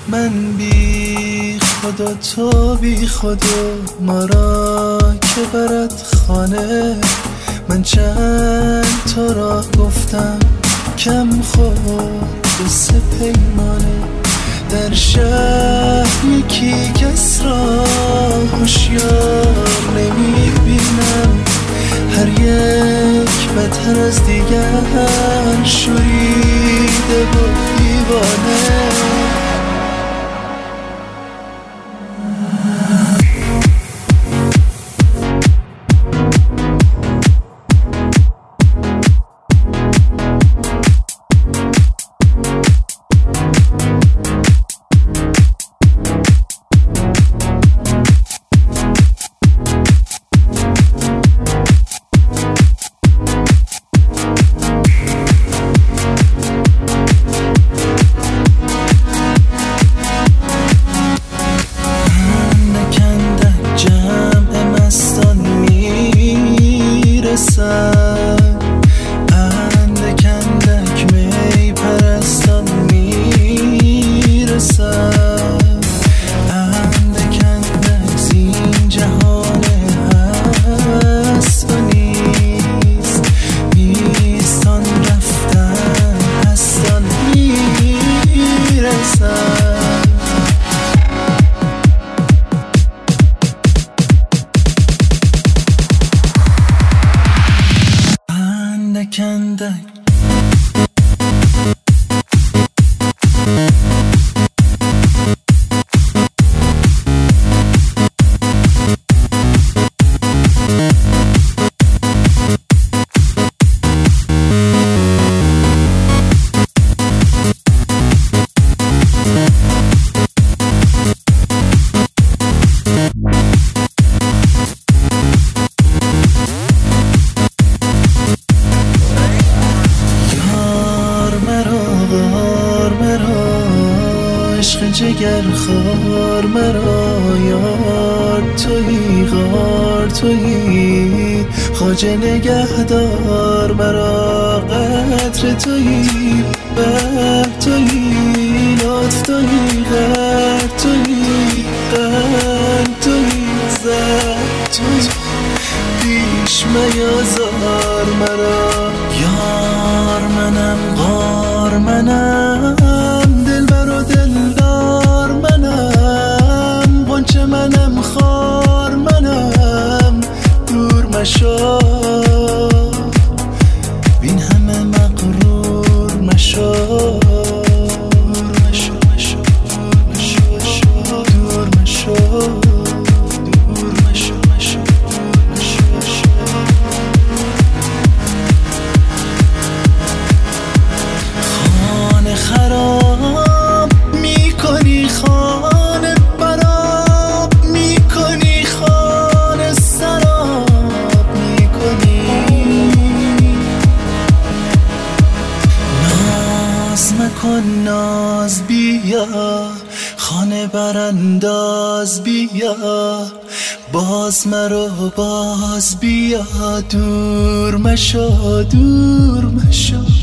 من بی خدا تو بی خدا، ما را که برد خانه. من چند تا را گفتم کم خود قصه پیمانه. در شهر یکی کس را هوشیار نمیبینم، هر یک بدتر از دیگر شوریده و دیوانه. اندک اندک می پرستان میرسد، اندک اندک زین جهان هست و نیست، نیستان رفتن هستان میرسد. اندک اندک عشق جگر خار مرا، یار تویی غار تویی، خواجه نگهدار مرا. قدر تویی بر تویی، لطف تویی غر تویی، قلب تویی زر تویی، پیش میازار مرا. یار منم غار منم، دلبر و دلدار منم، غنچه منم خار منم، دور مشو بین همه مغرور مشو، دور مشو مشو مشو مشو، دور مشو دور مشو مشو مشو مشو. خانه خراب میکنی، خانه براب میکنی، خانه سراب میکنی. ناز مکن ناز بیا، خانه برانداز بیا، باز مرو باز بیا، دور مشو دور مشو.